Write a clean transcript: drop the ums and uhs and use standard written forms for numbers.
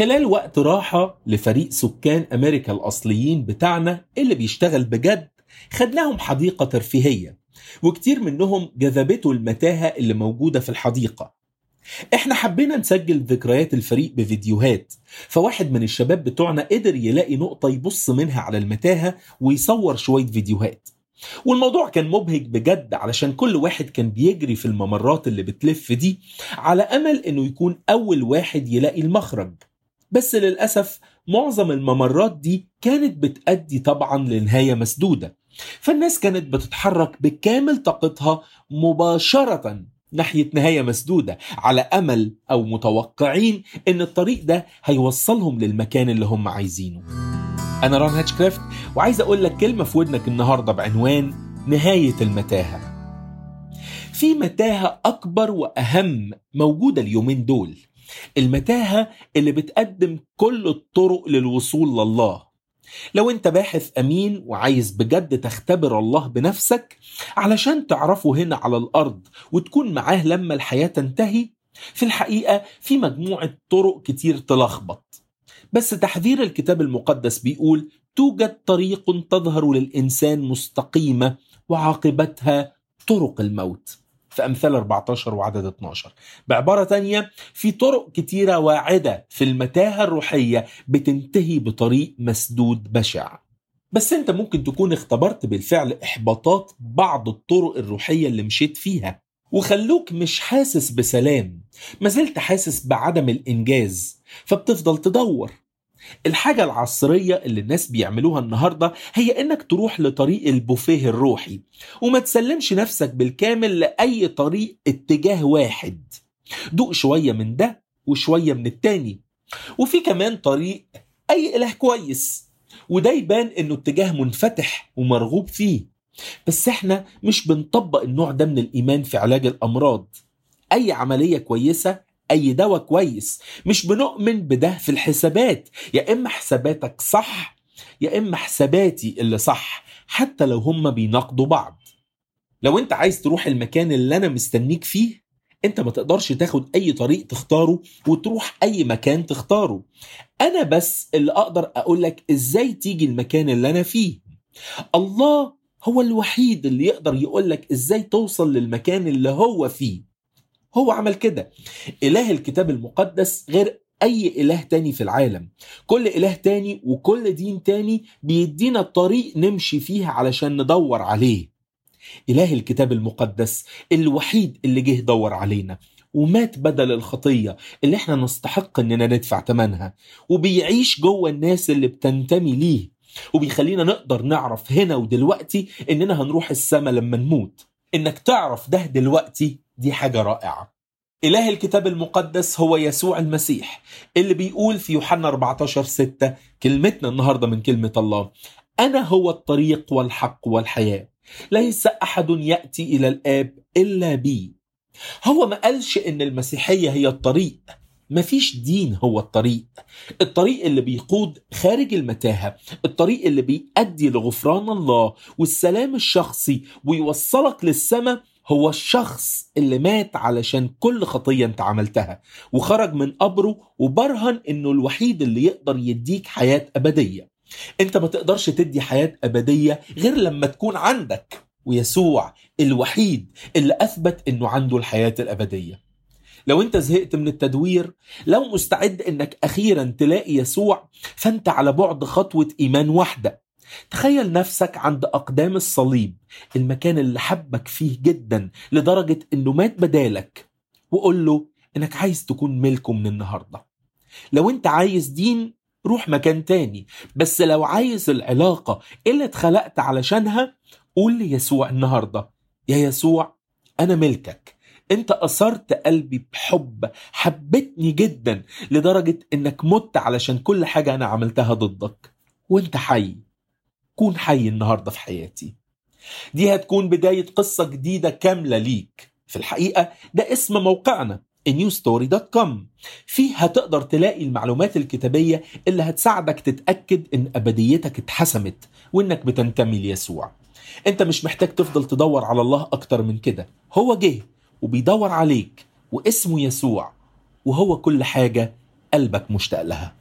خلال وقت راحة لفريق سكان أمريكا الأصليين بتاعنا اللي بيشتغل بجد، خدناهم حديقة ترفيهية، وكتير منهم جذبته المتاهة اللي موجودة في الحديقة. احنا حبينا نسجل ذكريات الفريق بفيديوهات، فواحد من الشباب بتوعنا قدر يلاقي نقطة يبص منها على المتاهة ويصور شوية فيديوهات. والموضوع كان مبهج بجد، علشان كل واحد كان بيجري في الممرات اللي بتلف دي على أمل إنه يكون أول واحد يلاقي المخرج. بس للأسف معظم الممرات دي كانت بتأدي طبعا لنهاية مسدودة، فالناس كانت بتتحرك بكامل طاقتها مباشرة ناحية نهاية مسدودة، على أمل أو متوقعين إن الطريق ده هيوصلهم للمكان اللي هم عايزينه. أنا ران هاتشكرافت، وعايز أقول لك كلمة في ودنك النهاردة بعنوان نهاية المتاهة. في متاهة أكبر وأهم موجودة اليومين دول، المتاهة اللي بتقدم كل الطرق للوصول لله. لو انت باحث أمين وعايز بجد تختبر الله بنفسك علشان تعرفه هنا على الأرض وتكون معاه لما الحياة تنتهي، في الحقيقة في مجموعة طرق كتير تلخبط. بس تحذير الكتاب المقدس بيقول توجد طريق تظهر للإنسان مستقيمة وعاقبتها طرق الموت، في أمثال 14 وعدد 12. بعبارة تانية، في طرق كتيرة واعدة في المتاهة الروحية بتنتهي بطريق مسدود بشع. بس انت ممكن تكون اختبرت بالفعل إحباطات بعض الطرق الروحية اللي مشيت فيها وخلوك مش حاسس بسلام، ما زلت حاسس بعدم الإنجاز، فبتفضل تدور. الحاجة العصرية اللي الناس بيعملوها النهاردة هي انك تروح لطريق البوفيه الروحي وما تسلمش نفسك بالكامل لأي طريق اتجاه واحد. دوق شوية من ده وشوية من التاني. وفي كمان طريق أي إله كويس، وده يبان انه اتجاه منفتح ومرغوب فيه. بس احنا مش بنطبق النوع ده من الإيمان في علاج الأمراض. أي عملية كويسة، أي دواء كويس، مش بنؤمن بده في الحسابات. يا إما حساباتك صح يا إما حساباتي اللي صح، حتى لو هم بيناقضوا بعض. لو أنت عايز تروح المكان اللي أنا مستنيك فيه، أنت ما تقدرش تاخد أي طريق تختاره وتروح أي مكان تختاره. أنا بس اللي أقدر أقولك إزاي تيجي المكان اللي أنا فيه. الله هو الوحيد اللي يقدر يقولك إزاي توصل للمكان اللي هو فيه. هو عمل كده. إله الكتاب المقدس غير أي إله تاني في العالم. كل إله تاني وكل دين تاني بيدينا طريق نمشي فيها علشان ندور عليه. إله الكتاب المقدس الوحيد اللي جه دور علينا ومات بدل الخطية اللي احنا نستحق اننا ندفع ثمنها، وبيعيش جوه الناس اللي بتنتمي ليه، وبيخلينا نقدر نعرف هنا ودلوقتي اننا هنروح السماء لما نموت. انك تعرف ده دلوقتي دي حاجة رائعة. إله الكتاب المقدس هو يسوع المسيح اللي بيقول في يوحنا 14:6 كلمتنا النهاردة من كلمة الله: أنا هو الطريق والحق والحياة، ليس أحد يأتي إلى الآب إلا بي. هو ما قالش إن المسيحية هي الطريق، مفيش دين هو الطريق. الطريق اللي بيقود خارج المتاهة، الطريق اللي بيؤدي لغفران الله والسلام الشخصي ويوصلك للسماء، هو الشخص اللي مات علشان كل خطية انت عملتها وخرج من قبره وبرهن انه الوحيد اللي يقدر يديك حياة أبدية. انت ما تقدرش تدي حياة أبدية غير لما تكون عندك، ويسوع الوحيد اللي أثبت انه عنده الحياة الأبدية. لو انت زهقت من التدوير، لو مستعد انك اخيرا تلاقي يسوع، فانت على بعد خطوة ايمان واحدة. تخيل نفسك عند اقدام الصليب، المكان اللي حبك فيه جدا لدرجة انه مات بدالك، وقول له انك عايز تكون ملكه من النهاردة. لو انت عايز دين، روح مكان تاني. بس لو عايز العلاقة اللي اتخلقت علشانها، قول ليسوع النهاردة: يا يسوع انا ملكك. انت أثرت قلبي بحب، حبتني جدا لدرجة انك مت علشان كل حاجة انا عملتها ضدك، وانت حي. كون حي النهاردة في حياتي. دي هتكون بداية قصة جديدة كاملة ليك. في الحقيقة ده اسم موقعنا newstory.com. فيه هتقدر تلاقي المعلومات الكتابية اللي هتساعدك تتأكد ان أبديتك اتحسمت وانك بتنتمي ليسوع. انت مش محتاج تفضل تدور على الله اكتر من كده. هو جه وبيدور عليك، واسمه يسوع، وهو كل حاجة قلبك مشتاق لها.